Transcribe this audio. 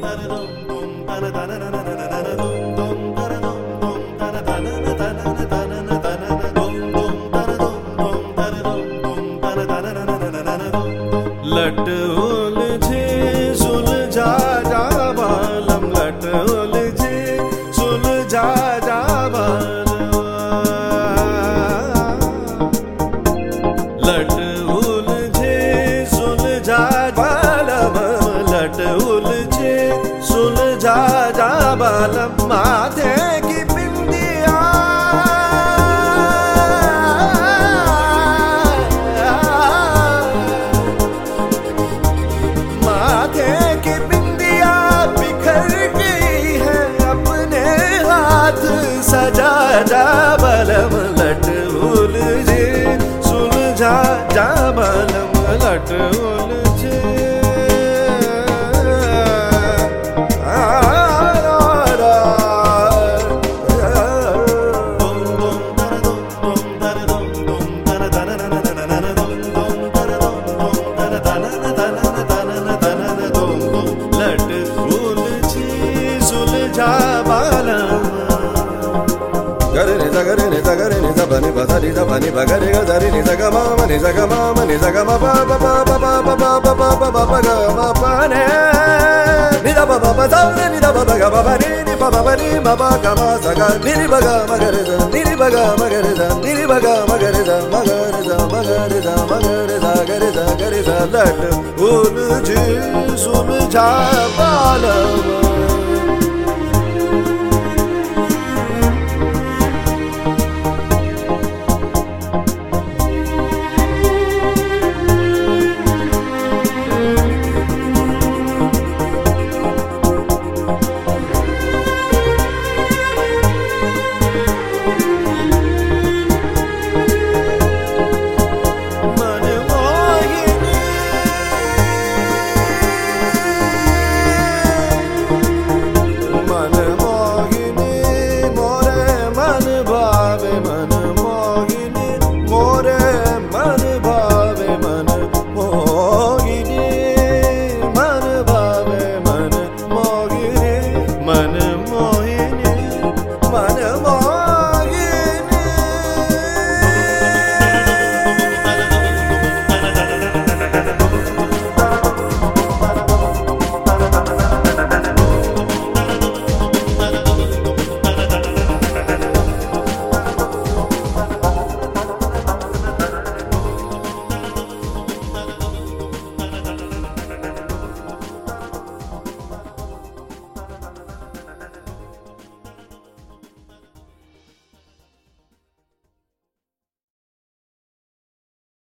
लट उलझे सुलझा जा बालम, लट उलझे सुलझा जा बालम, लट उलझे सुलझा बालम, लट उलझे सुलझा जा बालम। माथे की बिंदिया सजा जा बालम, लट उलझे सुलझा जा बालम, लट उलझे। लट उलझे सुलझा बालम। गरे नि सा गरे नि सा गरे नि सा बनि ब सा रि सा बनि ब गरे ग सा रि नि सा ग म म नि सा ग म म नि सा ग म प प प प प प प प प प प ग म प ने नि दा प प प सा नि दा प प ग प प नि नि प प प नि म प ग म सा ग नि रि ब ग म ग रे सा नि रि ब ग म ग रे सा नि रि ब ग म ग रे सा म ग रे सा म ग रे सा म ग रे सा ग रे सा ग रे सा। लट उलझे सुलझा बालम।